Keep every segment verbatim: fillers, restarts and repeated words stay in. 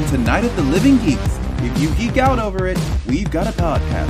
to Night of the Living Geeks. If you geek out over it, we've got a podcast.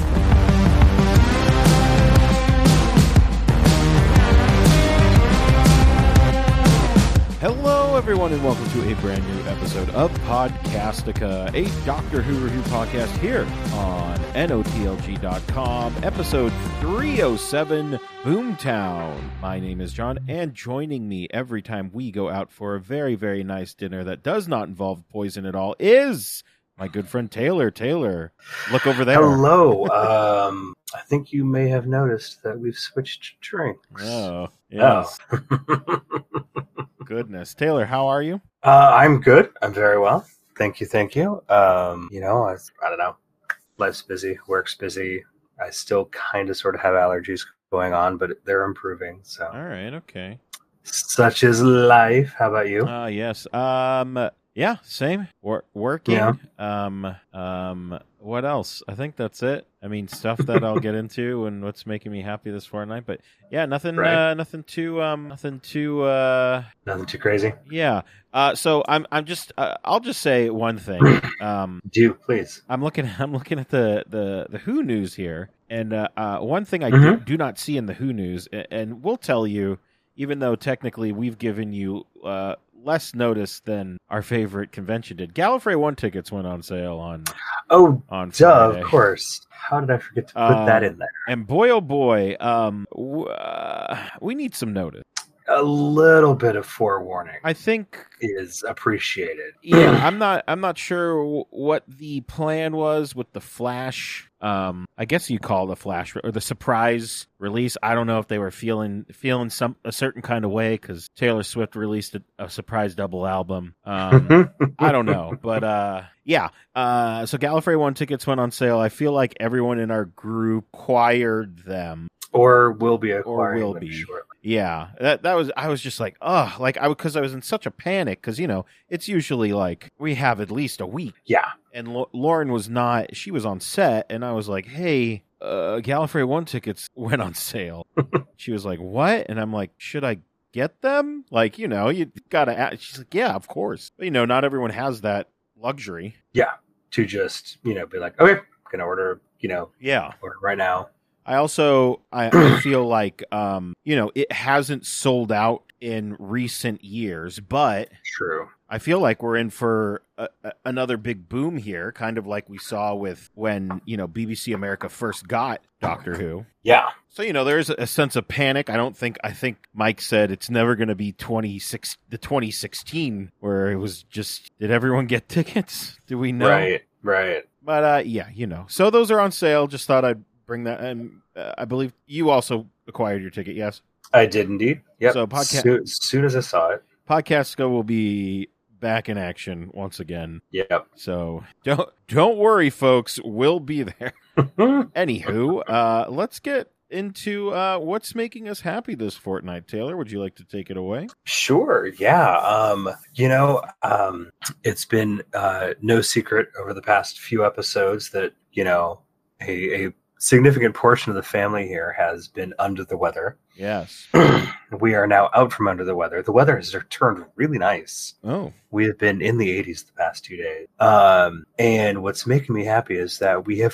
Hello, everyone, and welcome to a brand new episode of Podcastica, a Doctor Who review podcast here on N O T L G dot com, episode three oh seven, Boomtown. My name is John, and joining me every time we go out for a very, very nice dinner that does not involve poison at all is my good friend Taylor. Taylor, look over there. Hello. um, I think you may have noticed that we've switched drinks. Oh, yes. Oh. Goodness. Taylor, how are you? Uh, I'm good. I'm very well. Thank you. Thank you. Um, you know, I, I don't know. Life's busy. Work's busy. I still kind of sort of have allergies going on, but they're improving. So, all right. Okay. Such is life. How about you? Uh, yes. Um, yeah, same. Wor- working. Yeah. Um, um, what else? I think that's it. I mean, stuff that I'll get into and what's making me happy this fortnight. But yeah, nothing, Right. uh, nothing too, um, nothing too, uh, Nothing too crazy. yeah. Uh, so I'm, I'm just, uh, I'll just say one thing. Um, Do please. I'm looking, I'm looking at the, the, the Who news here. And, uh, uh one thing I Mm-hmm. do, do not see in the Who news, and, and we'll tell you, even though technically we've given you, uh, less notice than our favorite convention did. Gallifrey One tickets went on sale on Oh, on duh, Friday. of course. How did I forget to put Um, that in there? And boy, oh boy, um, w- uh, we need some notice. A little bit of forewarning I think, is appreciated. yeah, I'm not, I'm not sure w- what the plan was with the Flash. Um, I guess you call the Flash or the surprise release. I don't know if they were feeling feeling some a certain kind of way because Taylor Swift released a, a surprise double album. Um, I don't know, but uh, yeah. Uh, so Gallifrey One tickets went on sale. I feel like everyone in our group acquired them. Or will be acquiring will them be. shortly. Yeah, that that was. I was just like, oh, like I because I was in such a panic because you know it's usually like we have at least a week. Yeah. And L- Lauren was not. She was on set, and I was like, hey, uh, Gallifrey One tickets went on sale. She was like, what? And I'm like, should I get them? Like, you know, you gotta. Ask. She's like, yeah, of course. But, you know, not everyone has that luxury. Yeah. To just, you know, be like, okay, gonna order, you know, Yeah. order right now. I also I, I feel like um you know it hasn't sold out in recent years, but True. I feel like we're in for a, a, another big boom here, kind of like we saw with when you know B B C America first got Doctor Who. Yeah. So you know there's a sense of panic. I don't think I think Mike said it's never going to be twenty-six the twenty sixteen where it was just did everyone get tickets? Do we know? Right. Right. But uh, yeah, you know. So those are on sale. Just thought I'd bring that. And uh, I believe you also acquired your ticket. Yes. I did indeed. Yep. So podca- Soon, as soon as I saw it. Podcastica will be back in action once again. Yep. So don't don't worry, folks. We'll be there. Anywho, uh, let's get into uh, what's making us happy this fortnight. Taylor, would you like to take it away? Sure. Yeah. Um, you know, um, it's been uh, no secret over the past few episodes that, you know, a, a significant portion of the family here has been under the weather. Yes. We are now out from under the weather. The weather has turned really nice. Oh. We have been in the eighties the past two days. Um, and what's making me happy is that we have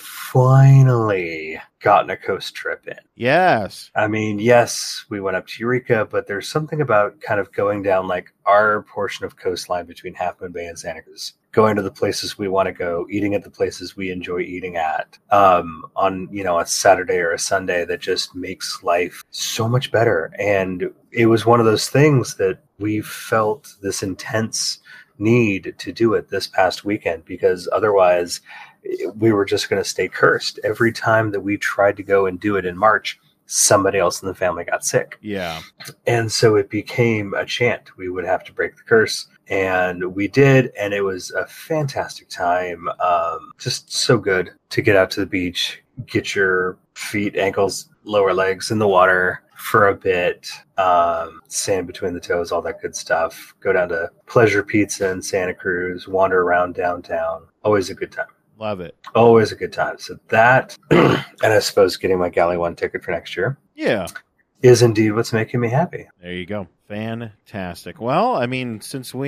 finally gotten a coast trip in. Yes. I mean, yes, we went up to Eureka, but there's something about kind of going down like our portion of coastline between Half Moon Bay and Santa Cruz, going to the places we want to go, eating at the places we enjoy eating at, um, on, you know, a Saturday or a Sunday that just makes life so much better. And it was one of those things that we felt this intense need to do it this past weekend because otherwise we were just going to stay cursed. Every time that we tried to go and do it in March, somebody else in the family got sick. Yeah. And so it became a chant. We would have to break the curse. And we did. And it was a fantastic time. Um, just so good to get out to the beach, get your feet, ankles, lower legs in the water for a bit, um, sand between the toes, all that good stuff. Go down to Pleasure Pizza in Santa Cruz, wander around downtown. Always a good time. Love it. Always a good time. So that, and I suppose getting my Galley One ticket for next year Yeah. is indeed what's making me happy. There you go. Fantastic. Well, I mean, since we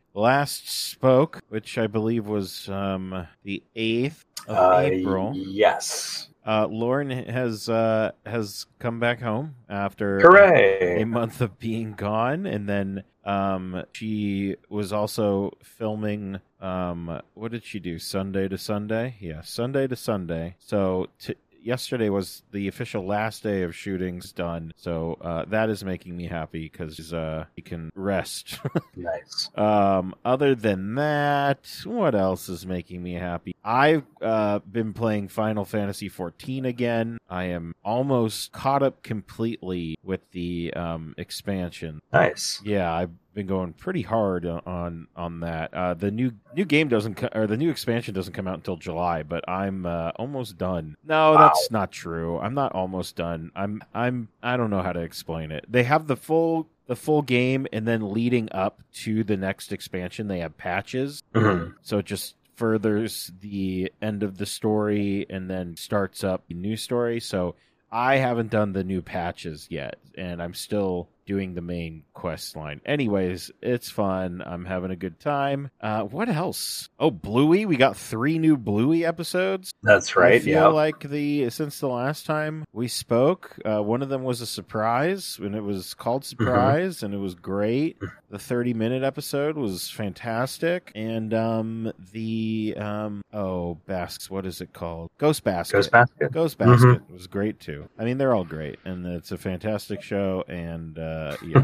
last spoke, which I believe was um, the eighth of Uh, April, yes. uh, Lauren has uh, has come back home after Hooray! a month of being gone, and then um, she was also filming. Um, what did she do? Sunday to Sunday, yeah, Sunday to Sunday. So. T- Yesterday was the official last day of shootings done, so uh, that is making me happy because uh, you can rest. Nice. Um, other than that, what else is making me happy? I've uh, been playing Final Fantasy fourteen again. I am almost caught up completely with the um, expansion. Nice. Yeah, I've been going pretty hard on on that. Uh, the new new game doesn't co- or the new expansion doesn't come out until July, but I'm uh, almost done. No, Wow. that's not true. I'm not almost done. I'm I'm I don't know how to explain it. They have the full the full game, and then leading up to the next expansion, they have patches. Mhm. So it just furthers the end of the story and then starts up a new story. So I haven't done the new patches yet, and I'm still doing the main quest line. Anyways, it's fun. I'm having a good time. Uh, what else? Oh, Bluey. We got three new Bluey episodes. That's I right. feel Yeah. like the since the last time we spoke, uh, one of them was a surprise, and it was called Surprise, and it was great. The thirty-minute episode was fantastic, and um, the um, oh, Basques, what is it called? Ghost Basket. Ghost Basket. Ghost Basket was great too. I mean, they're all great, and it's a fantastic show, and uh, yeah,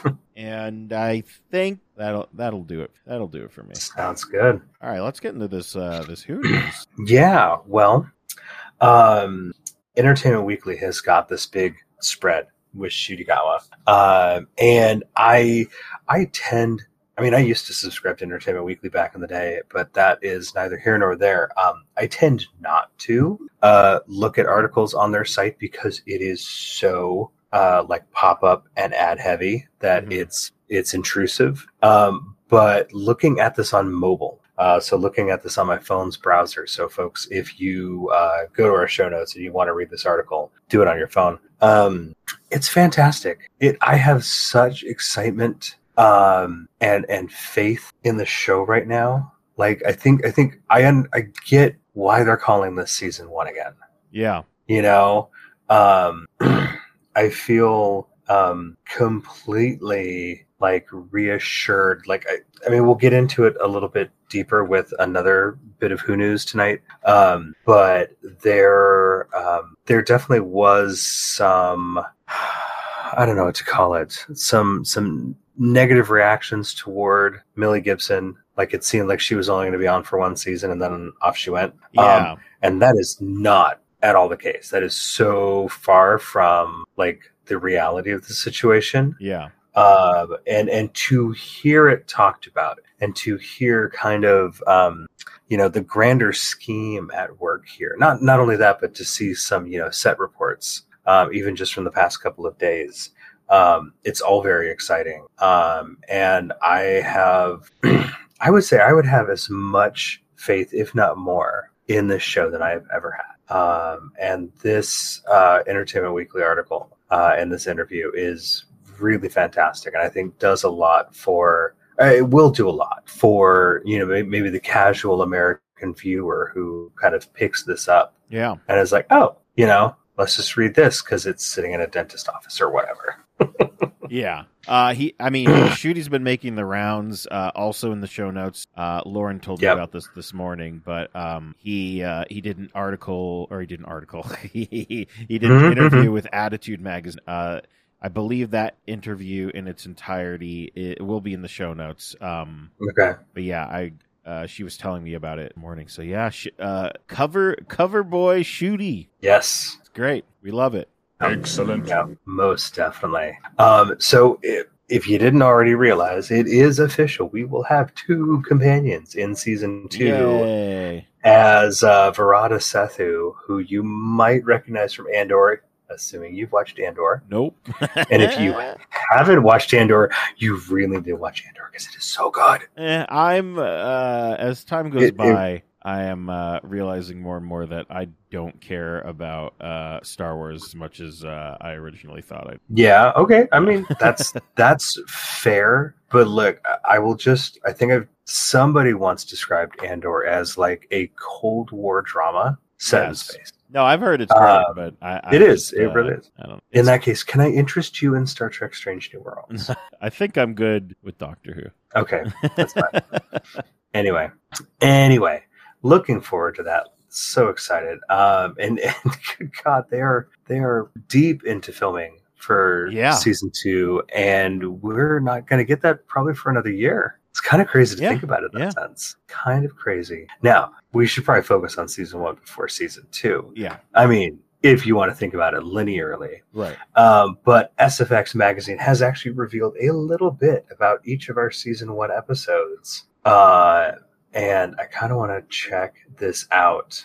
and I think that'll that'll do it. That'll do it for me. Sounds good. All right, let's get into this uh, this Who News. Yeah. Well, um, Entertainment Weekly has got this big spread with Shudigawa, uh, and I I tend. I mean, I used to subscribe to Entertainment Weekly back in the day, but that is neither here nor there. Um, I tend not to uh, look at articles on their site because it is so uh, like pop up and ad heavy that Mhm. it's it's intrusive. Um, but looking at this on mobile, uh, so looking at this on my phone's browser. So, folks, if you uh, go to our show notes and you want to read this article, do it on your phone. Um, it's fantastic. It I have such excitement um and and faith in the show right now. Like I think I think I un, I get why they're calling this season one again. Yeah, You know, um I feel um completely like reassured. Like I, I mean we'll get into it a little bit deeper with another bit of Who News tonight. Um but there um there definitely was some I don't know what to call it. Some some negative reactions toward Millie Gibson. Like it seemed like she was only going to be on for one season and then off she went. yeah, Um, and that is not at all the case. That is so far from like the reality of the situation. yeah, Um, and and to hear it talked about and to hear kind of um, you know the grander scheme at work here. Not not only that, but to see some you know set reports. Um, even just from the past couple of days. Um, it's all very exciting. Um, and I have, I would say I would have as much faith, if not more, in this show than I have ever had. Um, and this uh, Entertainment Weekly article uh, and this interview is really fantastic. And I think does a lot for, uh, it will do a lot for, you know, maybe, maybe the casual American viewer who kind of picks this up yeah. and is like, oh, you know, let's just read this because it's sitting in a dentist office or whatever. Yeah. Uh, he, I mean, Shooty's been making the rounds. Uh, also in the show notes, uh, Lauren told Yep. me about this this morning, but um, he uh, he did an article, or he did an article. he he did an interview with Attitude Magazine. Uh, I believe that interview in its entirety it will be in the show notes. Um, Okay. but yeah, I. Uh, she was telling me about it in the morning. So yeah, sh- uh, cover cover boy Shooty. Yes. It's great. We love it. Excellent. Yeah, most definitely. Um, so if, if you didn't already realize, it is official. We will have two companions in season two Yay. as uh, Verada Sethu, who you might recognize from Andor, assuming you've watched Andor. Nope. And if you haven't watched Andor, you really need to watch Andor because it is so good. Eh, I'm uh, as time goes It- it- by, I am uh, realizing more and more that I don't care about uh, Star Wars as much as uh, I originally thought I. Yeah. Okay. I mean, that's that's fair. But look, I will just. I think I've somebody once described Andor as like a Cold War drama set in Yes. space. No, I've heard it's great, Uh, but I, I It is. just, It uh, really is. I don't. In it's- that case, can I interest you in Star Trek: Strange New Worlds? I think I'm good with Doctor Who. Okay, that's fine. Anyway, anyway, looking forward to that. So excited. Um, and, and good God, they are they are deep into filming for Yeah. season two, and we're not going to get that probably for another year. It's kind of crazy to Yeah, think about it in that yeah. sense. Kind of crazy. Now, we should probably focus on season one before season two. Yeah, I mean, if you want to think about it linearly. right. Um, but S F X Magazine has actually revealed a little bit about each of our season one episodes. Uh, and I kind of want to check this out.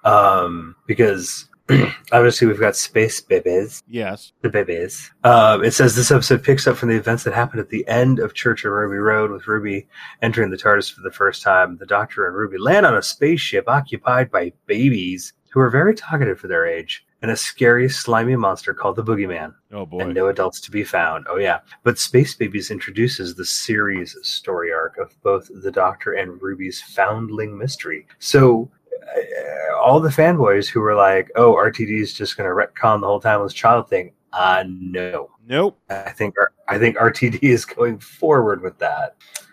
Um, because obviously we've got Space Babies. Yes. The babies. Um, it says this episode picks up from the events that happened at the end of Church on Ruby Road, with Ruby entering the TARDIS for the first time. The Doctor and Ruby land on a spaceship occupied by babies who are very talkative for their age, and a scary, slimy monster called the Boogeyman, Oh boy. and no adults to be found. Oh, yeah. But Space Babies introduces the series story arc of both the Doctor and Ruby's foundling mystery. So uh, all the fanboys who were like, oh, R T D is just going to retcon the whole timeless child thing. Uh, no. Nope. I think I think R T D is going forward with that.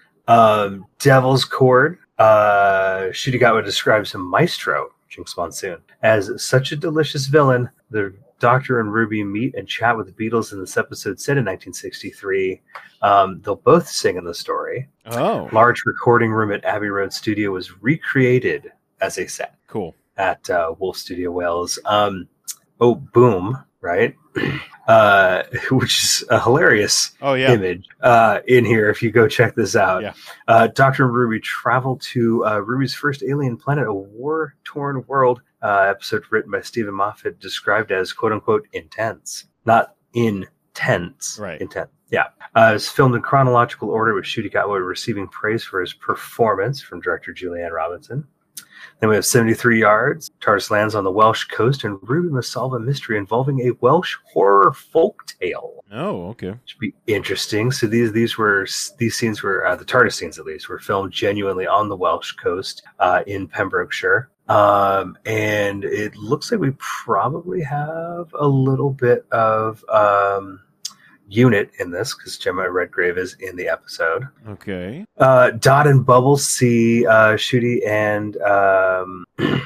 Um, Devil's Cord. Uh, Shudigawa describes Maestro, Jinx Monsoon, as such a delicious villain. The Doctor and Ruby meet and chat with the Beatles in this episode set in nineteen sixty-three. Um, they'll both sing in the story. Oh, Large recording room at Abbey Road Studio was recreated as a set cool. at uh, Wolf Studio Wales. Um, oh, Boom, right? uh, which is a hilarious Oh yeah. image uh, in here if you go check this out. Yeah. Uh, Doctor and Ruby travel to uh, Ruby's first alien planet, a war-torn world. Uh, episode written by Stephen Moffat, described as quote-unquote intense. Not intense. Right. Intense. Yeah. Uh, it's filmed in chronological order, with Shudigawa receiving praise for his performance from director Julianne Robinson. Then we have seventy-three yards. TARDIS lands on the Welsh coast, and Ruby must solve a mystery involving a Welsh horror folktale. Oh, okay. Should be interesting. So these these were these scenes were uh, the TARDIS scenes, at least, were filmed genuinely on the Welsh coast uh, in Pembrokeshire. Um, and it looks like we probably have a little bit of um, unit in this, because Gemma Redgrave is in the episode. Okay. Uh, Dot and Bubbles see uh, Shooty and um,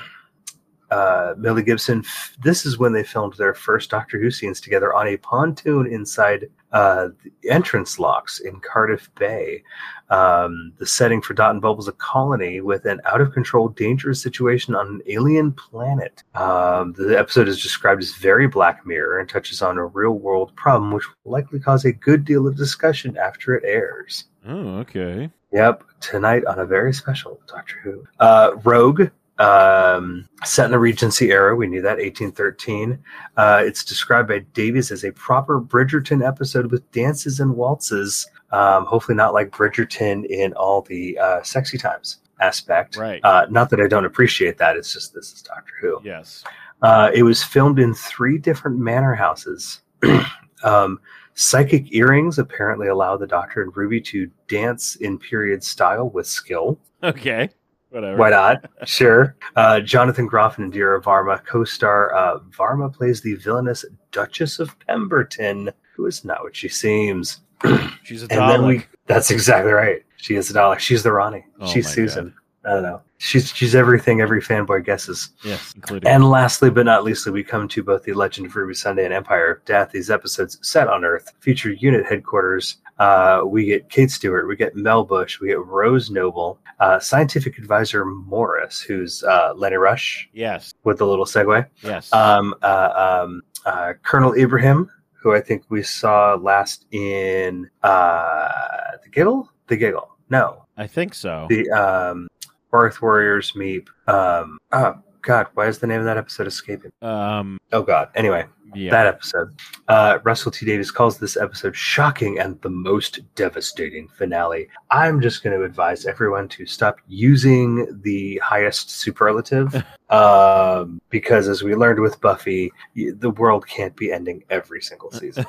uh, Millie Gibson. This is when they filmed their first Doctor Who scenes together on a pontoon inside uh, the entrance locks in Cardiff Bay. Um, the setting for Dot and Bubbles, a colony with an out-of-control, dangerous situation on an alien planet. Um, the episode is described as very Black Mirror and touches on a real-world problem, which will likely cause a good deal of discussion after it airs. Oh, okay. Yep, tonight on a very special Doctor Who. Uh, Rogue, um, set in the Regency era, we knew that, eighteen thirteen. Uh, it's described by Davies as a proper Bridgerton episode with dances and waltzes. Um, hopefully not like Bridgerton in all the uh, sexy times aspect. Right. Uh, not that I don't appreciate that, it's just this is Doctor Who. Yes. Uh, it was filmed in three different manor houses. um, Psychic earrings apparently allow the Doctor and Ruby to dance in period style with skill. Okay. Whatever. Why not? Sure. Uh, Jonathan Groff and Indira Varma co-star. Uh, Varma plays the villainous Duchess of Pemberton, who is not what she seems. She's a And then Dalek. we, that's exactly right. She is a Dalek. She's the Ronnie. Oh She's my Susan. I don't know. She's she's everything every fanboy guesses. Yes, including. And lastly, but not leastly, we come to both the Legend of Ruby Sunday and Empire of Death. These episodes set on Earth feature unit headquarters. Uh, we get Kate Stewart, we get Mel Bush, we get Rose Noble, uh, scientific advisor Morris, who's uh, Lenny Rush Yes. with the little segue. Yes. Um, uh, um, uh, Colonel Ibrahim, who I think we saw last in uh, the Giggle, the Giggle. No, I think so. the um, Barth Warriors meet. Um, uh, God, why is the name of that episode escaping? Um, Oh, God. Anyway, yeah. that episode. Uh, Russell T Davies calls this episode shocking and the most devastating finale. I'm just going to advise everyone to stop using the highest superlative um, because, as we learned with Buffy, the world can't be ending every single season.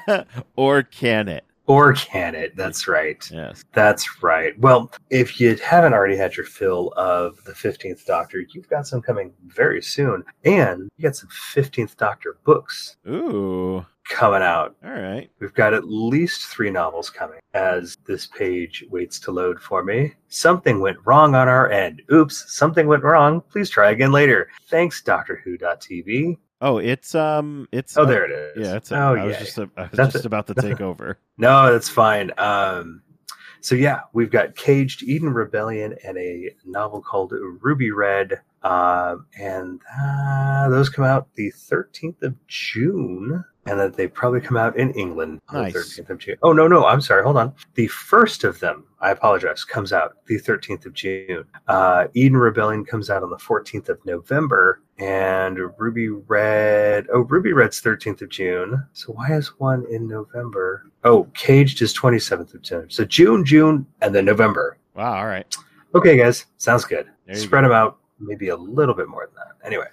Or can it? Or can it? That's right. Yes. That's right. Well, if you haven't already had your fill of the fifteenth Doctor, you've got some coming very soon. And you got some fifteenth Doctor books Ooh. coming out. All right. We've got at least three novels coming as this page waits to load for me. Something went wrong on our end. Oops, something went wrong. Please try again later. Thanks, Doctor Who dot T V. Oh, it's um, it's Oh, there it is. Yeah, it's. Oh, I was yeah. just, I was That's just it. about to take over. No, that's fine. Um, so yeah, we've got Caged, Eden Rebellion, and a novel called Ruby Red. Um, and uh, those come out the thirteenth of June. And that they probably come out in England on Nice. the thirteenth of June. Oh, no, no, I'm sorry. Hold on. The first of them, I apologize, comes out the thirteenth of June. Uh, Eden Rebellion comes out on the fourteenth of November. And Ruby Red, oh, Ruby Red's thirteenth of June. So why is one in November? Oh, Caged is twenty-seventh of June. So June, June, and then November. Wow. All right. Okay, guys, sounds good. There you Spread go. them out maybe a little bit more than that. Anyway,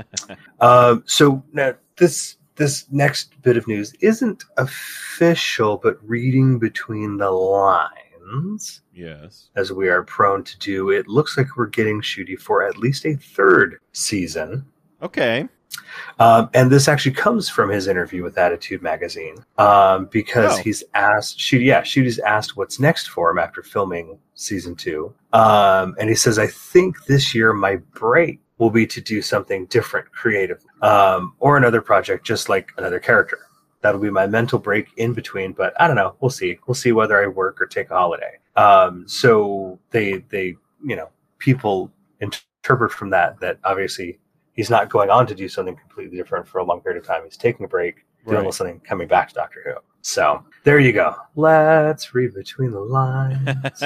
um, so now this this next bit of news isn't official, but reading between the lines, Yes. as we are prone to do, it looks like we're getting Shooty for at least a third season. Okay. Um, and this actually comes from his interview with Attitude Magazine, um, because Oh. he's asked, Shooty, yeah, Shooty's asked what's next for him after filming season two. Um, and he says, I think this year my break will be to do something different creatively, um, or another project, just like another character. That'll be my mental break in between, but I don't know. We'll see. We'll see whether I work or take a holiday. Um, so they, they, you know, people interpret from that, that obviously he's not going on to do something completely different for a long period of time. He's taking a break, doing Right. something, coming back to Doctor Who. So there you go. Let's read between the lines.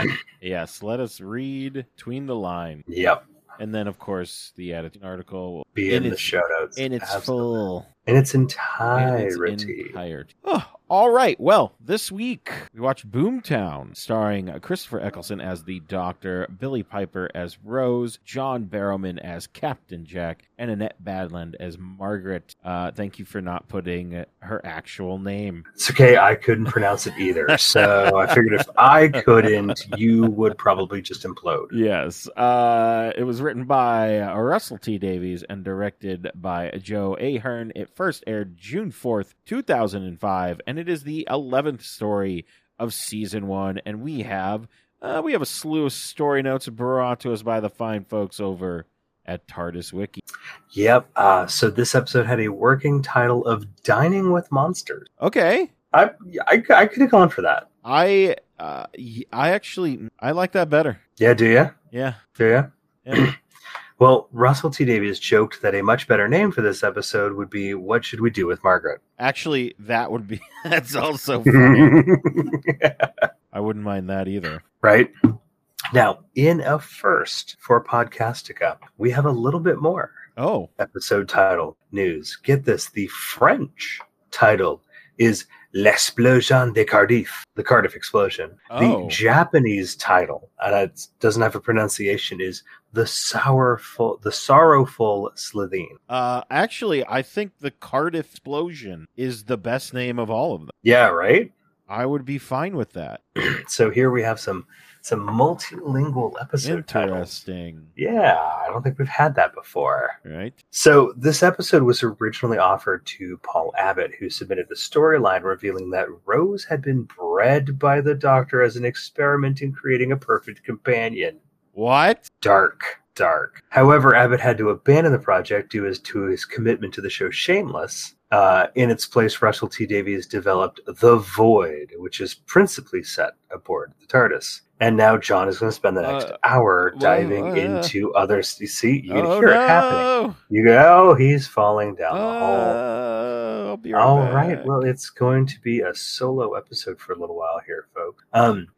Yes. Let us read between the lines. Yep. And then, of course, the Attitude article Be in, in the its, show notes. in its Absolutely. full In its in its entirety. entirety. Oh, all right. Well, this week we watched Boomtown, starring Christopher Eccleston as the Doctor, Billy Piper as Rose, John Barrowman as Captain Jack, and Annette Badland as Margaret. Uh, thank you for not putting her actual name. It's okay. I couldn't pronounce it either. So I figured if I couldn't, you would probably just implode. Yes. Uh, it was written by uh, Russell T. Davies and directed by Joe Ahern. It first aired June fourth, two thousand five, and it is the eleventh story of season one. And we have uh, we have a slew of story notes brought to us by the fine folks over at TARDIS Wiki. Yep. Uh, so this episode had a working title of Dining with Monsters. Okay. I I, I could have gone for that. I uh, y- I actually I like that better. Yeah, do you? Yeah. Do you? Yeah. Well, Russell T. Davies joked that a much better name for this episode would be What Should We Do with Margaret? Actually, that would be that's also funny. I wouldn't mind that either. Right? Now, in a first for Podcastica, we have a little bit more Oh. episode title news. Get this, the French title is L'Explosion de Cardiff, the Cardiff explosion. Oh. The Japanese title, and it doesn't have a pronunciation, is the sorrowful, the sorrowful Slitheen. Uh, actually, I think the Cardiff explosion is the best name of all of them. Yeah, right? I would be fine with that. So here we have some some multilingual episode titles. Interesting. Yeah, I don't think we've had that before. Right? So this episode was originally offered to Paul Abbott, who submitted the storyline revealing that Rose had been bred by the Doctor as an experiment in creating a perfect companion. What? Dark, dark. However, Abbott had to abandon the project due as to his commitment to the show Shameless. Uh, in its place, Russell T. Davies developed The Void, which is principally set aboard the TARDIS. And now John is going to spend the next Uh, hour whoa, diving uh, into other... You see, you can Oh, hear no! it happening. You go, he's falling down the hole. Uh, I'll be right All back. right, well, it's going to be a solo episode for a little while here, folks. Um,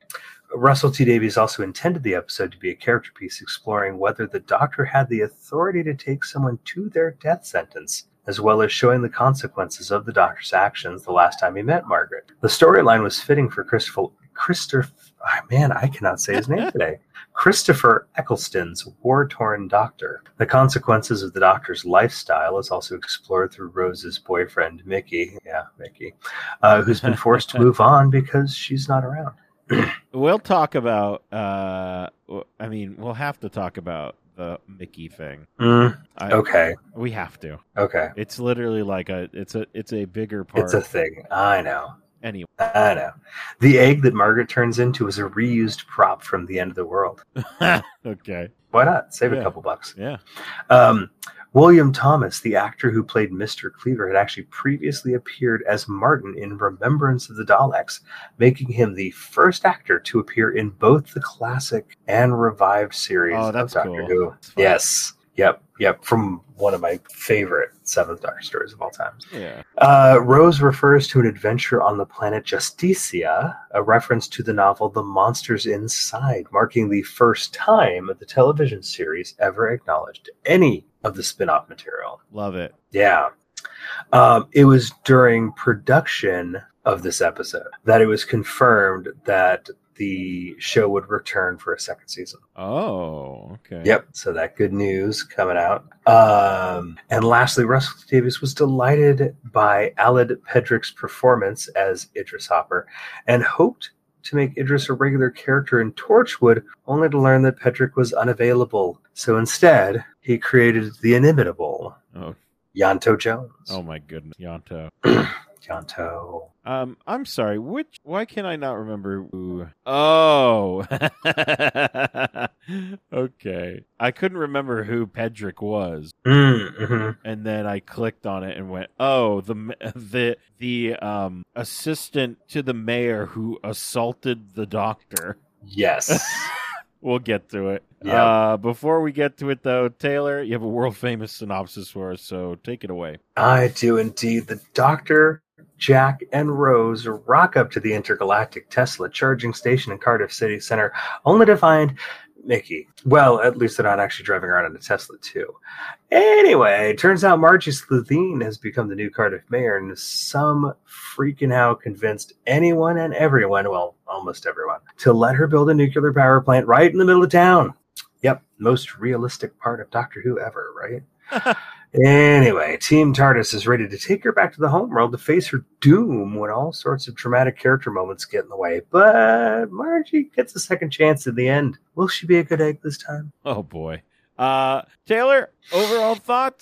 Russell T Davies also intended the episode to be a character piece exploring whether the Doctor had the authority to take someone to their death sentence, as well as showing the consequences of the Doctor's actions the last time he met Margaret. The storyline was fitting for Christopher, Christopher, oh man, I cannot say his name today, Christopher Eccleston's war-torn Doctor. The consequences of the Doctor's lifestyle is also explored through Rose's boyfriend, Mickey, yeah, Mickey, uh, who's been forced to move on because she's not around. We'll talk about, uh, I mean, we'll have to talk about the Mickey thing. Mm, I, okay. We have to. Okay. It's literally like a, it's a, it's a bigger part. It's a thing. I know. Anyway. I know. The egg that Margaret turns into is a reused prop from The End of the World. Okay. Why not? Save yeah. a couple bucks. Yeah. Um, William Thomas, the actor who played Mister Cleaver, had actually previously appeared as Martin in Remembrance of the Daleks, making him the first actor to appear in both the classic and revived series oh, of that's Doctor cool. Who. Yes. Yep. Yep. From one of my favorite Seventh Doctor stories of all time. Yeah. Uh, Rose refers to an adventure on the planet Justicia, a reference to the novel The Monsters Inside, marking the first time the television series ever acknowledged any of the spin-off material. Love it. Yeah. Um, it was during production of this episode that it was confirmed that the show would return for a second season. Oh, okay. Yep. So that good news coming out. Um, and lastly, Russell T Davies was delighted by Aled Pedrick's performance as Idris Hopper and hoped to make Idris a regular character in Torchwood, only to learn that Pedrick was unavailable. So instead, he created the inimitable Oh. Yanto Jones. Oh my goodness, Yanto. Yanto. Um, I'm sorry. Which? Why can I not remember who? Oh, okay. I couldn't remember who Pedrick was, Mm-hmm. and then I clicked on it and went, "Oh, the the the um assistant to the mayor who assaulted the doctor." Yes. We'll get to it. Yep. Uh, before we get to it, though, Taylor, you have a world famous synopsis for us, so take it away. I do indeed. The Doctor, Jack, and Rose rock up to the intergalactic Tesla charging station in Cardiff City Centre, only to find Mickey. Well, at least they're not actually driving around in a Tesla, too. Anyway, it turns out Margie Sleuthine has become the new Cardiff mayor, and is some freaking how convinced anyone and everyone, well, almost everyone, to let her build a nuclear power plant right in the middle of town. Yep, most realistic part of Doctor Who ever, right? Anyway, Team TARDIS is ready to take her back to the homeworld to face her doom when all sorts of dramatic character moments get in the way. But Margie gets a second chance in the end. Will she be a good egg this time? Oh, boy. Uh, Taylor, overall thoughts?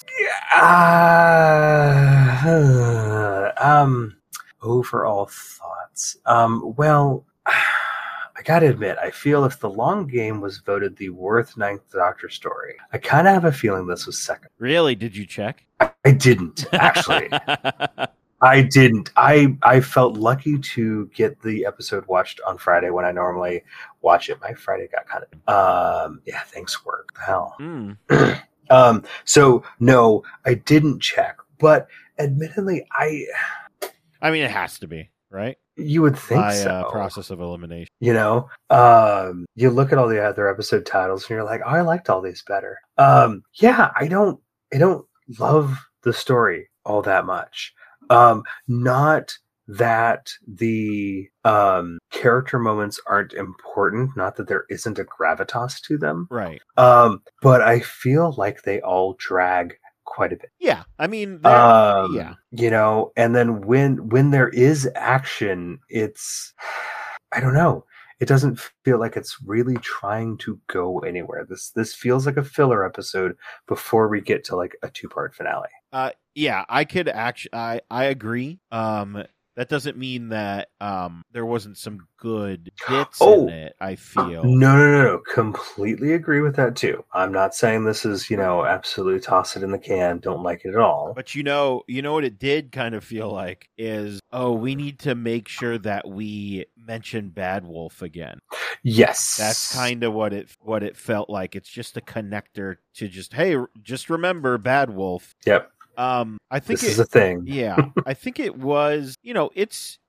Uh, um, overall thoughts. Um, well, I gotta admit, I feel if The Long Game was voted the worst Ninth Doctor story, I kind of have a feeling this was second. Really? Did you check? I, I didn't, actually. I didn't. I I felt lucky to get the episode watched on Friday when I normally watch it. My Friday got kind of, um, yeah, thanks work. The hell. Mm. um, so, no, I didn't check. But admittedly, I... I mean, it has to be, right? You would think By, so. uh, process of elimination. You know, um, you look at all the other episode titles and you're like, oh, I liked all these better. Um, yeah, I don't, I don't love the story all that much. Um, not that the um, character moments aren't important, not that there isn't a gravitas to them. Right. Um, but I feel like they all drag quite a bit. Yeah, I mean, they're- Um, yeah. You know, and then when when there is action, it's, I don't know. It doesn't feel like it's really trying to go anywhere. This this feels like a filler episode before we get to like a two-part finale. Uh, yeah, I could actually, I, I agree. Um, that doesn't mean that um there wasn't some good bits Oh. in it, I feel. No, no, no, no. Completely agree with that too. I'm not saying this is, you know, absolutely toss it in the can, don't like it at all. But you know, you know what it did kind of feel like is, oh, we need to make sure that we mention Bad Wolf again. Yes. That's kind of what it what it felt like. It's just a connector to just, hey, just remember Bad Wolf. Yep. Um, I think This it, is a thing. yeah, I think it was, you know, it's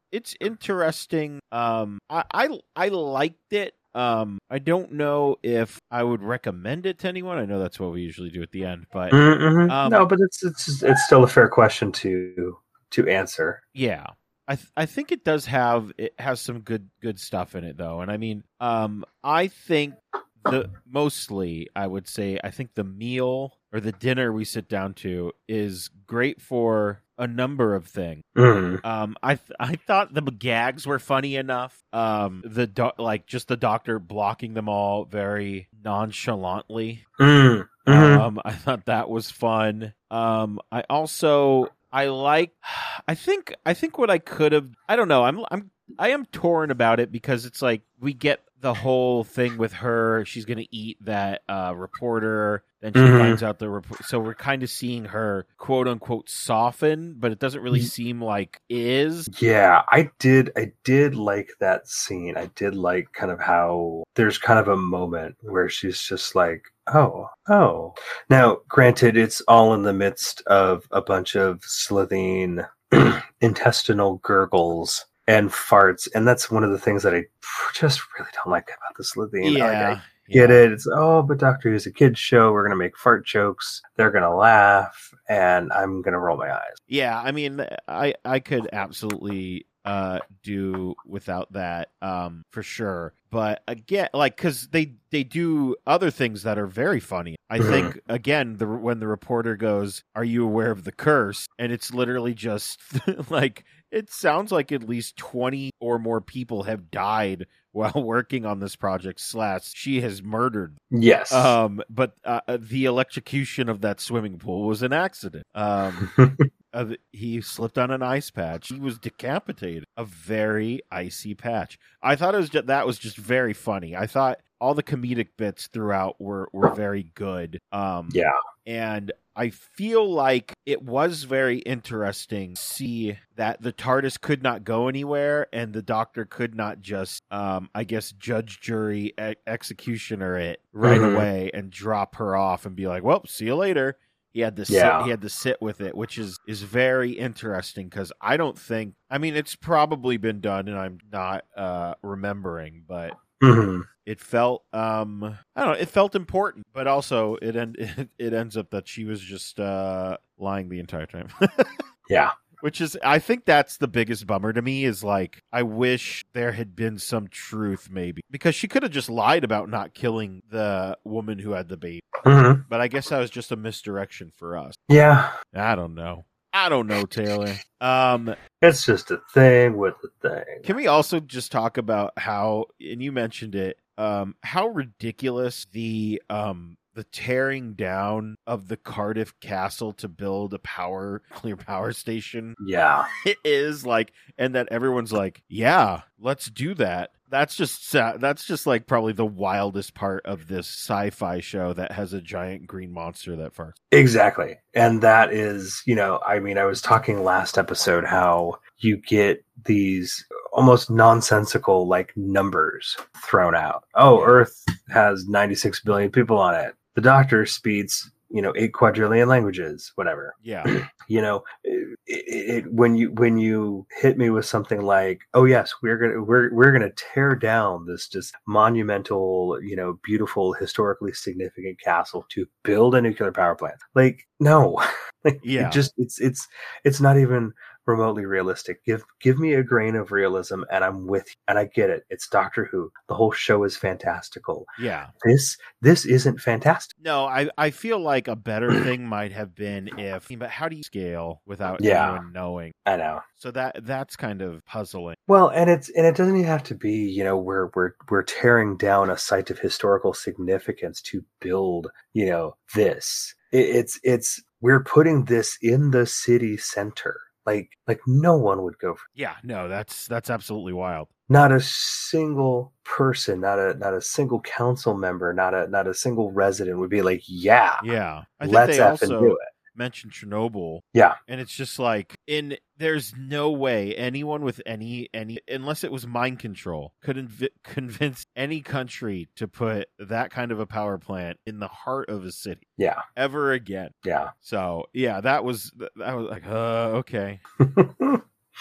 it's interesting. Um, I, I I liked it. Um, I don't know if I would recommend it to anyone. I know that's what we usually do at the end, but Mm-hmm. um, no, but it's it's it's still a fair question to to answer. yeah. I th- I think it does have it has some good good stuff in it though, and I mean, um, I think the mostly I would say I think the meal or the dinner we sit down to is great for a number of things. Mm. Um, I th- I thought the gags were funny enough. Um, the do- like just the doctor blocking them all very nonchalantly. Mm. Mm-hmm. Um, I thought that was fun. Um, I also I like. I think I think what I could have. I don't know. I'm I'm I am torn about it because it's like we get the whole thing with her. She's going to eat that uh, reporter. Then she Mhm. finds out the report. So we're kind of seeing her quote unquote soften, but it doesn't really Ye- seem like is. Yeah, I did. I did like that scene. I did like kind of how there's kind of a moment where she's just like, "Oh, oh." Now, granted, it's all in the midst of a bunch of slithing intestinal gurgles and farts, and that's one of the things that I just really don't like about the slithing. Like, Yeah. I get it. It's, oh, but Doctor Who's a kid's show. We're going to make fart jokes. They're going to laugh, and I'm going to roll my eyes. Yeah, I mean, I I could absolutely uh, do without that um, for sure. But again, like, because they they do other things that are very funny. I Mhm. think again, the when the reporter goes, "Are you aware of the curse?" and it's literally just like it sounds like at least twenty or more people have died while working on this project. Slash, she has murdered. Yes. Um, but uh, the electrocution of that swimming pool was an accident. Um, uh, he slipped on an ice patch. He was decapitated. A very icy patch. I thought it was just, that was just very funny. I thought all the comedic bits throughout were were very good. Um, yeah. and I feel like it was very interesting to see that the TARDIS could not go anywhere and the Doctor could not just, um, I guess, judge, jury, e- executioner it right Mhm. away and drop her off and be like, well, see you later. He had to Yeah. sit, he had to sit with it, which is, is very interesting because I don't think, I mean, it's probably been done and I'm not uh, remembering, but Mhm. it felt um I don't know, it felt important, but also it end it, it ends up that she was just uh lying the entire time. Yeah. Which is, I think that's the biggest bummer to me is like, I wish there had been some truth maybe because she could have just lied about not killing the woman who had the baby. Mhm. But I guess that was just a misdirection for us. Yeah. I don't know. I don't know, Taylor. Um, It's just a thing with the thing. Can we also just talk about how, and you mentioned it, um, how ridiculous the um the tearing down of the Cardiff Castle to build a power clear power station Yeah. is, like, and that everyone's like, yeah, let's do that. That's just sa- that's just like probably the wildest part of this sci-fi show that has a giant green monster that farts. Exactly. And that is, you know, I mean, I was talking last episode how you get these almost nonsensical like numbers thrown out. Oh, Earth has ninety-six billion people on it. The Doctor speaks, you know, eight quadrillion languages, whatever. Yeah. You know, it, it, when you when you hit me with something like, oh yes, we're gonna we're we're gonna tear down this just monumental, you know, beautiful, historically significant castle to build a nuclear power plant. Like, no, like, Yeah. it just it's it's it's not even remotely realistic. Give give me a grain of realism, and I'm with you. And I get it. It's Doctor Who. The whole show is fantastical. Yeah. This this isn't fantastic. No, I, I feel like a better thing might have been if, but how do you scale without Yeah. anyone knowing? I know. So that that's kind of puzzling. Well, and it's and it doesn't even have to be, you know, we're we're we're tearing down a site of historical significance to build, you know, this. It, it's it's we're putting this in the city center. Like like no one would go for Yeah, no, that's that's absolutely wild. not a single person, not a not a single council member, not a not a single resident would be like, yeah, Yeah, I think let's they effing also do it. mentioned Chernobyl. Yeah. And it's just like, in there's no way anyone with any any unless it was mind control could inv- convince any country to put that kind of a power plant in the heart of a city Yeah. ever again. Yeah. So yeah, that was that was like, uh, okay.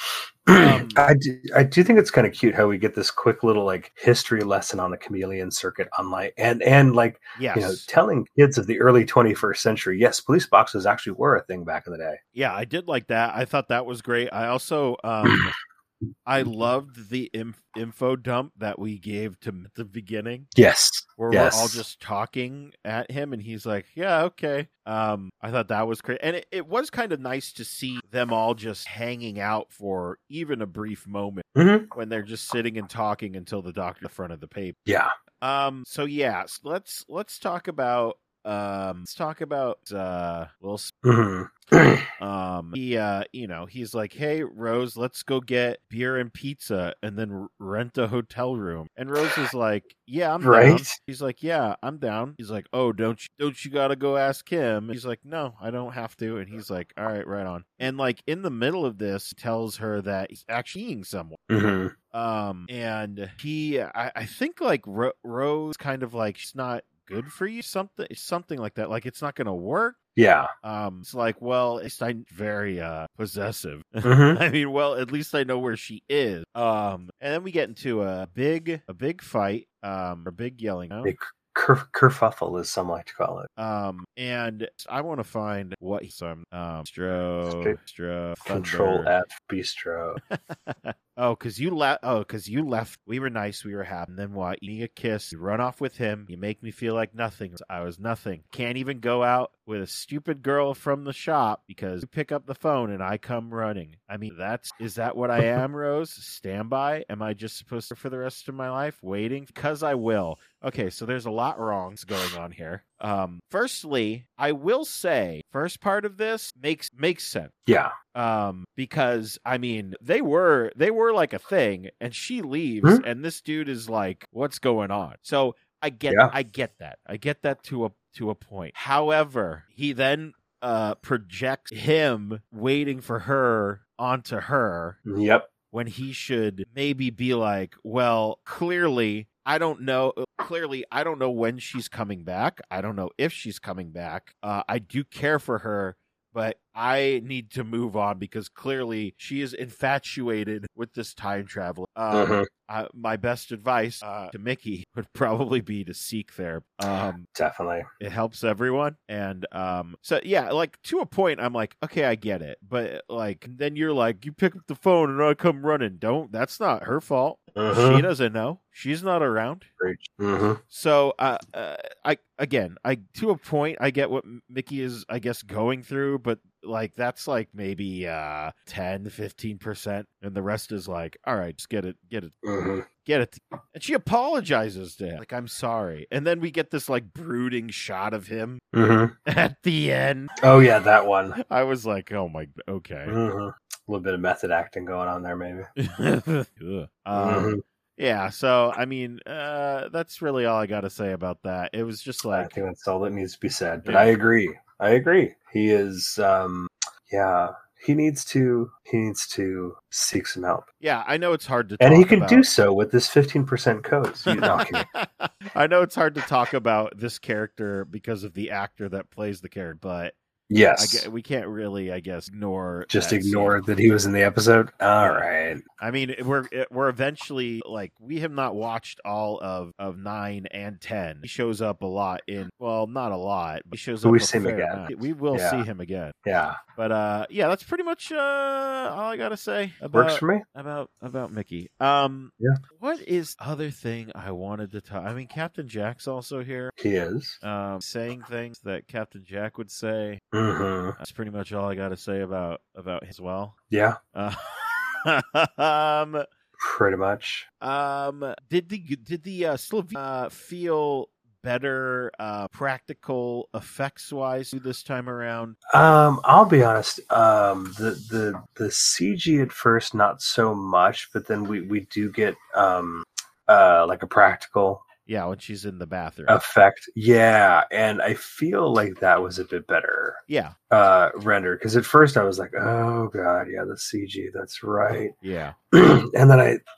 Um, I do, I do think it's kind of cute how we get this quick little like history lesson on the chameleon circuit online, and and like yes. you know, telling kids of the early twenty-first century, yes, police boxes actually were a thing back in the day. Yeah, I did like that. I thought that was great. I also um I loved the inf- info dump that we gave to him at the beginning. Yes. Where yes. we're all just talking at him and he's like, yeah, okay. Um, I thought that was great. And it, it was kind of nice to see them all just hanging out for even a brief moment mm-hmm. when they're just sitting and talking until the doctor in front of the paper. Yeah. Um, so yeah, so let's let's talk about Um, let's talk about uh, Will Smith. Mm-hmm. um, he, uh, you know, he's like, "Hey, Rose, let's go get beer and pizza, and then r- rent a hotel room." And Rose is like, "Yeah, I'm right? down." He's like, "Yeah, I'm down." He's like, "Oh, don't you, don't you gotta go ask him?" He's like, "No, I don't have to." And he's like, "All right, right on." And like in the middle of this, tells her that he's actually seeing someone. Mm-hmm. Um, and he, I, I think like Ro- Rose, kind of like she's not good for you, something something like that, like it's not gonna work. Yeah. Um it's like, well, it's I'm very uh possessive. Mm-hmm. I mean, well, at least I know where she is. Um and then we get into a big a big fight, um a big yelling out. Big ker- kerfuffle, as some like to call it. Um and I want to find what he's um um Bistro, Bistro, Control Thunder. F Bistro. Oh, because you left. Oh, because you left. We were nice. We were happy. And then what? You need a kiss. You run off with him. You make me feel like nothing. I was nothing. Can't even go out with a stupid girl from the shop because you pick up the phone and I come running. I mean, that's is that what I am, Rose? Standby? Am I just supposed to for the rest of my life waiting? Because I will. Okay, so there's a lot wrongs going on here. Um, firstly, I will say, first part of this makes makes sense. Yeah. Um, because I mean, they were they were like a thing, and she leaves, Hmm? and this dude is like, "What's going on?" So I get, Yeah. I get that, I get that to a to a point. However, he then uh projects him waiting for her onto her Yep. when he should maybe be like, "Well, clearly." I don't know. Clearly, I don't know when she's coming back. I don't know if she's coming back. Uh, I do care for her, but I need to move on because clearly she is infatuated with this time travel. Um, Mm-hmm. uh, my best advice uh, to Mickey would probably be to seek therapy. Um, Definitely. it helps everyone. And um, so, yeah, like to a point, I'm like, okay, I get it. But like, then you're like, you pick up the phone and I come running. Don't, that's not her fault. Mm-hmm. She doesn't know. She's not around. Mm-hmm. So, uh, uh, I again, I to a point, I get what Mickey is, I guess, going through, but like that's like maybe uh, ten, fifteen percent, and the rest is like, all right, just get it, get it, Mm-hmm. get it. And she apologizes to him, like, I'm sorry. And then we get this like brooding shot of him Mm-hmm. at the end. Oh yeah, that one. I was like, oh my, okay. Mm-hmm. A little bit of method acting going on there, maybe. Ugh. um, Mhm. Yeah, so I mean, uh, that's really all I got to say about that. It was just I like, think that's all that needs to be said. But Yeah. I agree. I agree. He is. Um, yeah. He needs to. He needs to seek some help, yeah, I know it's hard to, and talk he can about. do so with this fifteen percent code. So you know, okay. I know it's hard to talk about this character because of the actor that plays the character, but I Yes. gue- we can't really, I guess, ignore Just that ignore scene. that he was in the episode. All Yeah. right. I mean, we're we're eventually like we have not watched all of, of nine and ten. He shows up a lot in well, not a lot, but he shows But up. we a see him fair again. amount. We will Yeah. see him again. Yeah. But uh, yeah, that's pretty much uh, all I gotta say about Works for me. about about Mickey. Um, Yeah. What is other thing I wanted to talk? I mean, Captain Jack's also here. He is. Um, saying things that Captain Jack would say. Mm-hmm. That's pretty much all I got to say about about him as well. Yeah. Uh, um, Pretty much. um, did the did the uh, Slovene uh, feel better, uh, practical effects wise this time around? Um, I'll be honest. Um, the the the C G at first not so much, but then we we do get um uh like a practical Yeah, when she's in the bathroom. effect. Yeah, and I feel like that was a bit better yeah, uh rendered, because at first I was like, oh god, yeah, the C G, that's right. yeah. And then I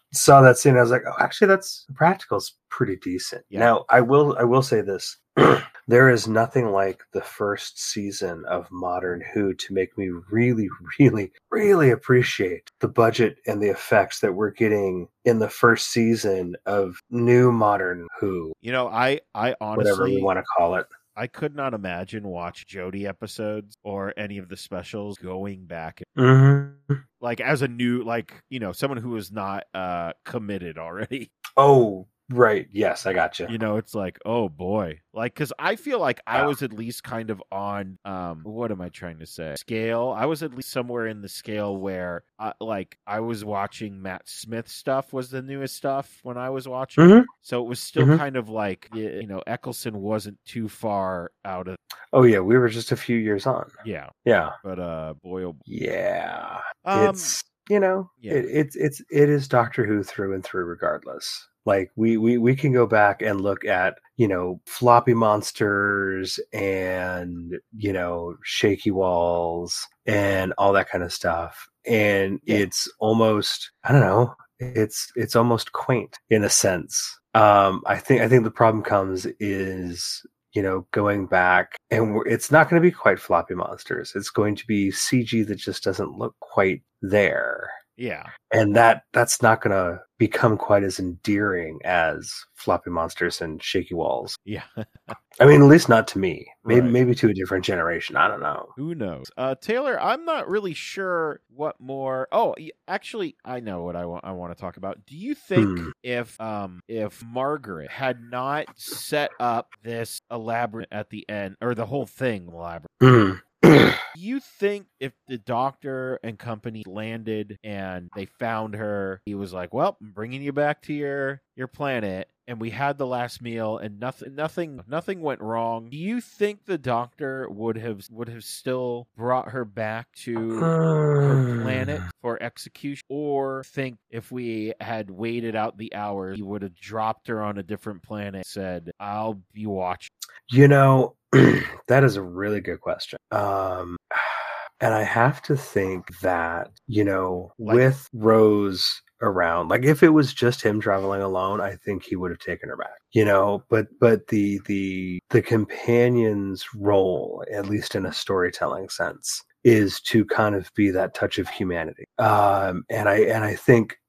saw that scene, I was like, oh, actually, that's the practical's pretty decent. Yeah. Now, I will, I will say this: there is nothing like the first season of Modern Who to make me really, really, really appreciate the budget and the effects that we're getting in the first season of new Modern Who. You know, I, I honestly, whatever we want to call it. I could not imagine watch Jodie episodes or any of the specials going back, Mm-hmm. like as a new, like, you know, someone who is not uh, committed already. Oh, right. Yes, I got you. You know, it's like, oh boy, like, because I feel like I Yeah. was at least kind of on, um, what am I trying to say? Scale. I was at least somewhere in the scale where, uh, like, I was watching Matt Smith stuff was the newest stuff when I was watching. Mhm. So it was still Mhm. kind of like, y- you know, Eccleston wasn't too far out of, Oh yeah, we were just a few years on. yeah. Yeah, But uh, boy, oh boy. yeah. Um, it's you know, yeah. it, it's it's it is Doctor Who through and through, regardless. Like we, we we can go back and look at, you know, floppy monsters and, you know, shaky walls and all that kind of stuff, and Yeah. it's almost, I don't know, it's it's almost quaint in a sense. Um, I think I think the problem comes is, you know, going back, and we're, it's not going to be quite floppy monsters. It's going to be C G that just doesn't look quite there. Yeah. And that that's not going to become quite as endearing as floppy monsters and shaky walls. Yeah. I mean, at least not to me. Maybe Right. maybe to a different generation. I don't know. Who knows? Uh, Taylor, I'm not really sure what more. Oh, y- actually, I know what I want. I want to talk about. Do you think Hmm. if um if Margaret had not set up this elaborate at the end, or the whole thing elaborate, Mm. do you think if the Doctor and company landed and they found her, he was like, "Well, I'm bringing you back to your your planet," and we had the last meal, and nothing, nothing, nothing went wrong. Do you think the Doctor would have would have still brought her back to her planet for execution, or think if we had waited out the hours, he would have dropped her on a different planet, said, "I'll be watching"? You know, that is a really good question. Um, and I have to think that, you know, Like- with Rose around, like if it was just him traveling alone, I think he would have taken her back. You know, but but the the the companion's role, at least in a storytelling sense, is to kind of be that touch of humanity. Um, and I and I think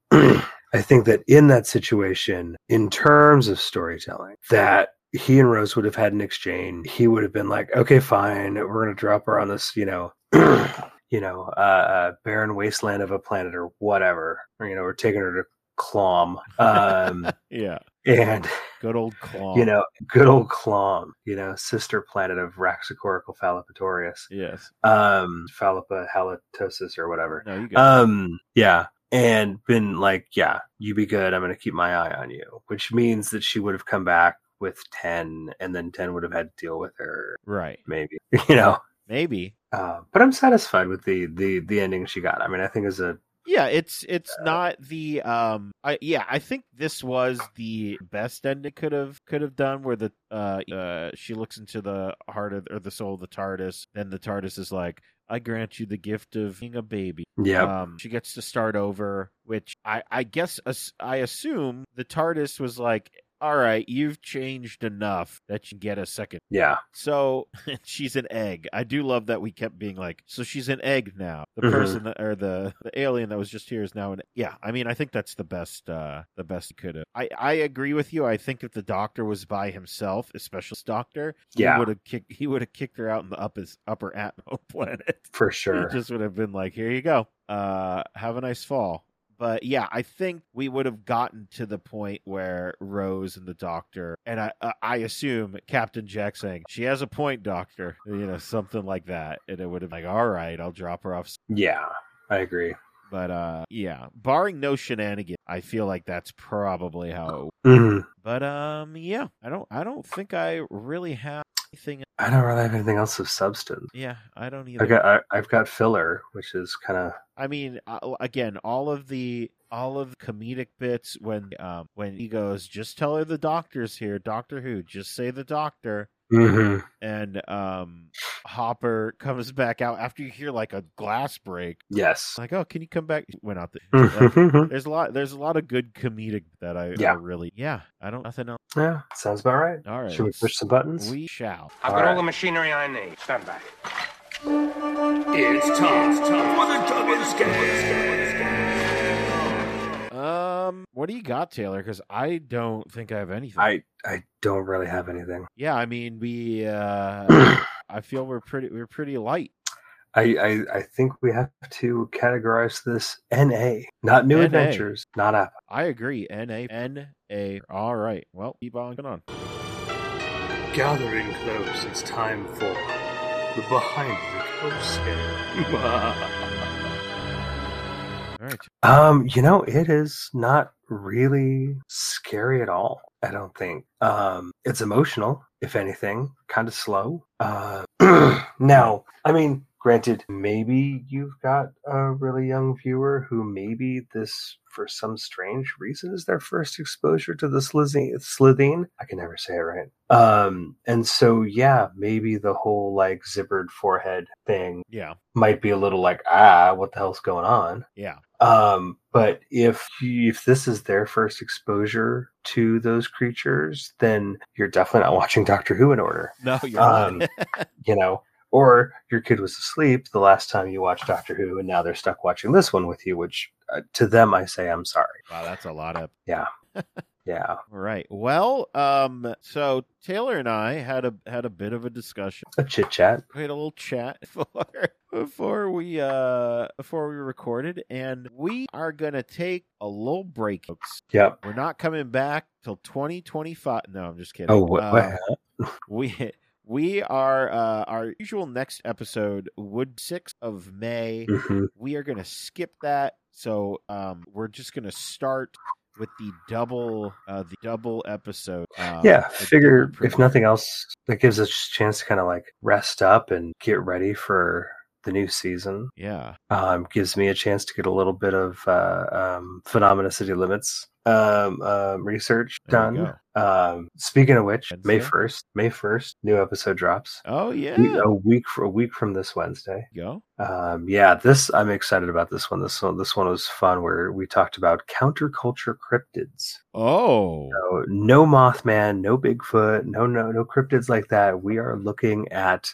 I think that in that situation, in terms of storytelling, that he and Rose would have had an exchange. He would have been like, okay, fine, we're going to drop her on this, you know, you know, uh, uh, barren wasteland of a planet or whatever. Or, you know, we're taking her to Clom. Um, Yeah, and, good old Claw. you know, good old Clom, you know, sister planet of Raxacorical Fallopatorius. Yes. Um, Fallopa halitosis or whatever. No, you got it. Um, yeah. And been like, yeah, you be good. I'm going to keep my eye on you, which means that she would have come back with ten, and then ten would have had to deal with her, Right. maybe, you know. Maybe. Uh, but I'm satisfied with the the the ending she got. I mean, I think is a Yeah, it's it's not the um I yeah, I think this was the best end it could have could have done, where the uh uh she looks into the heart of, or the soul of the TARDIS, then the TARDIS is like, "I grant you the gift of being a baby." yeah. Um, she gets to start over, which I I guess as- I assume the TARDIS was like, "All right, you've changed enough that you get a second." Yeah. So she's an egg. I do love that we kept being like, so she's an egg now. The Mhm. person that, or the, the alien that was just here is now an. Yeah, I mean, I think that's the best. Uh, the best he could have. I I agree with you. I think if the Doctor was by himself, a specialist doctor, he Yeah. would have kicked. He would have kicked her out in the upper upper Atmo planet. For sure. He just would have been like, "Here you go. Uh, have a nice fall." But yeah, I think we would have gotten to the point where Rose and the Doctor, and I, uh, I assume Captain Jack saying, "She has a point, Doctor," you know, something like that, and it would have been like, "All right, I'll drop her off." Yeah, I agree. But uh, yeah, barring no shenanigans, I feel like that's probably how. Mhm. But um, yeah, I don't, I don't think I really have anything. I don't really have anything else of substance. Yeah, I don't either. I got I, I've got filler, which is kind of I mean, uh, again, all of the all of the comedic bits when um when he goes, "Just tell her the Doctor's here, Doctor Who. Just say the Doctor." Mm-hmm. and um, Hopper comes back out after you hear like a glass break. Yes. Like, oh, can you come back? Went out there. Like, Mm-hmm. there's a lot. There's a lot of good comedic that I, Yeah. I really. Yeah, I don't nothing else. Yeah, sounds about right. All right, Should we let's- push some buttons? We shall. I've All got all right. the machinery I need. Stand by. It's time for the double scan. Um, what do you got, Taylor? Because I don't think I have anything. I I don't really have anything. yeah, I mean, we. Uh, I feel we're pretty. We're pretty light. I, I I think we have to categorize this N A, not New N A. Adventures, not Apple. I agree. N A N A. All right. Well, keep on going on. Gathering close, it's time for the behind the coast scan. All right. Um, you know, it is not really scary at all. I don't think. Um, it's emotional, if anything, kind of slow. Uh, now, I mean, granted, maybe you've got a really young viewer who maybe this, for some strange reason, is their first exposure to the Slitheen. Slitheen. I can never say it right. Um, and so, yeah, maybe the whole like zippered forehead thing Yeah. might be a little like, ah, what the hell's going on? Yeah. Um, but if if this is their first exposure to those creatures, then you're definitely not watching Doctor Who in order. No, you're Um, not. You know, or your kid was asleep the last time you watched Doctor Who, and now they're stuck watching this one with you. Which uh, to them, I say, I'm sorry. Wow, that's a lot of. Yeah, yeah. All right. Well, um, so Taylor and I had a had a bit of a discussion. A chit chat. We had a little chat before before we uh before we recorded, and we are gonna take a little break, folks. Yep. We're not coming back till twenty twenty-five. No, I'm just kidding. Oh, what? Uh, what? we we are uh, our usual next episode would sixth of May. Mhm. We are gonna skip that, so um, we're just gonna start with the double uh, the double episode. Um, Yeah, the figure double if premiere. nothing else, that gives us a chance to kind of like rest up and get ready for the new season. Yeah. Um, gives me a chance to get a little bit of uh, um, Phenomena City Limits um, um, research There you done. Um, speaking of which, May Wednesday? first, May first, new episode drops. Oh yeah. We- A week for a week from this Wednesday. Go. Um, yeah, this I'm excited about this one. This one, this one was fun. Where we talked about counterculture cryptids. Oh. So no Mothman, no Bigfoot, no no no cryptids like that. We are looking at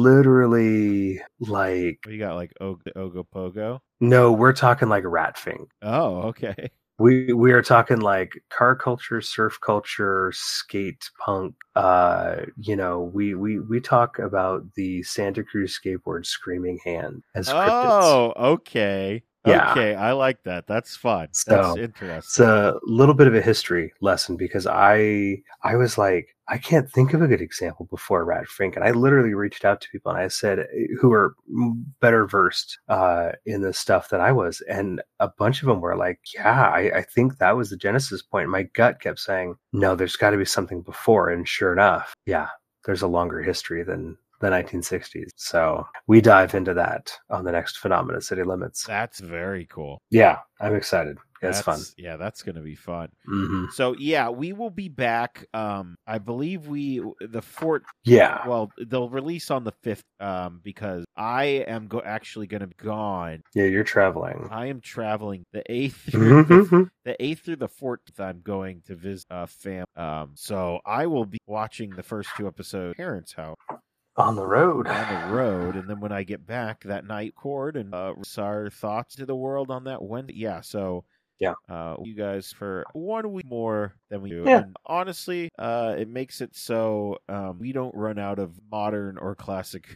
literally like You got like Og- Ogopogo. no, we're talking like Ratfink. Oh, okay. We we are talking like car culture, surf culture, skate punk. Uh, you know, we we we talk about the Santa Cruz skateboard screaming hand as cryptids. Oh, okay. Yeah. Okay, I like that. That's fun. So, That's It's interesting. a little bit of a history lesson because I I was like, I can't think of a good example before Rat Fink, and I literally reached out to people and I said who are better versed uh, in this stuff than I was, and a bunch of them were like, yeah, I, I think that was the genesis point. My gut kept saying, no, there's got to be something before, and sure enough, yeah, there's a longer history than the nineteen sixties. So we dive into that on the next Phenomena City Limits. That's very cool. Yeah, I'm excited. It's fun. That's- Yeah, that's going to be fun. hmm So yeah, we will be back. Um, I believe we the fort. Yeah. Well, they'll release on the fifth. Um, because I am go actually going to be gone. Yeah, you're traveling. I am traveling the eighth through the, Mhm. the eighth through the fourteenth. I'm going to visit uh, fam. Um, so I will be watching the first two episodes. Parents' house. On the road. On the road, and then when I get back that night, cord and uh, our thoughts to the world on that Wednesday. Yeah, so Yeah. uh, you guys for one week more than we do. Yeah. And honestly, uh, it makes it so um, we don't run out of modern or classic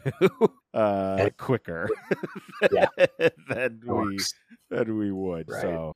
uh, Hey. quicker Yeah. than we Works. than we would. Right. So.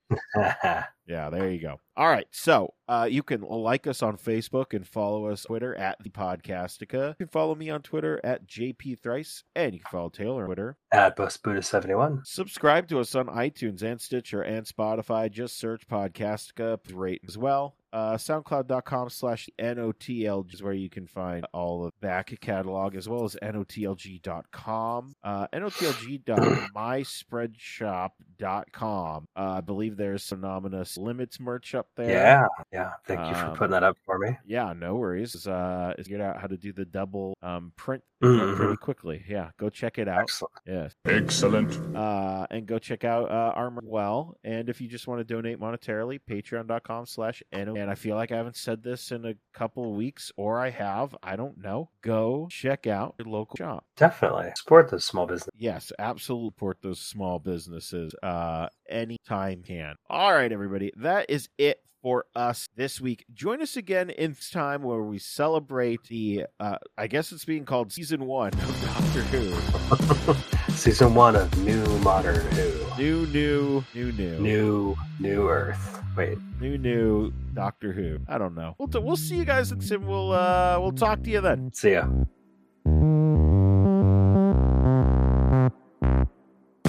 Yeah, there you go. All right, so uh, you can like us on Facebook and follow us on Twitter at the Podcastica. You can follow me on Twitter at J P Thrice, and you can follow Taylor on Twitter. At Bus Buddha seventy-one. Subscribe to us on iTunes and Stitcher and Spotify. Just search Podcastica, rate as well. Uh, SoundCloud.com slash NOTLG is where you can find all of the back catalog, as well as N O T L G dot com. Uh, N O T L G dot my spread shop dot com. Uh, I believe there's some Nominous Limits merch up there. Yeah, yeah. Thank you for Um, putting that up for me. Yeah, no worries. Uh, figured out how to do the double um, print Mhm. pretty quickly. Yeah, go check it out. Excellent. Yes. Excellent. Uh, and go check out uh, Armor Well. And if you just want to donate monetarily, patreon.com slash NO. And I feel like I haven't said this in a couple of weeks, or I have. I don't know. Go check out your local shop. Definitely. Support those small business. Yes, absolutely support those small businesses uh, anytime can. All right, everybody. That is it for us this week. Join us again in this time where we celebrate the, uh, I guess it's being called Season one of Doctor Who. Season one of New Modern Who. New, new, new, new. New, New Earth. Wait. New, new Doctor Who. I don't know. We'll, t- we'll see you guys and we'll, uh, we'll talk to you then. See ya.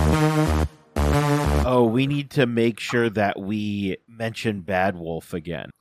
Oh, we need to make sure that we mention Bad Wolf again.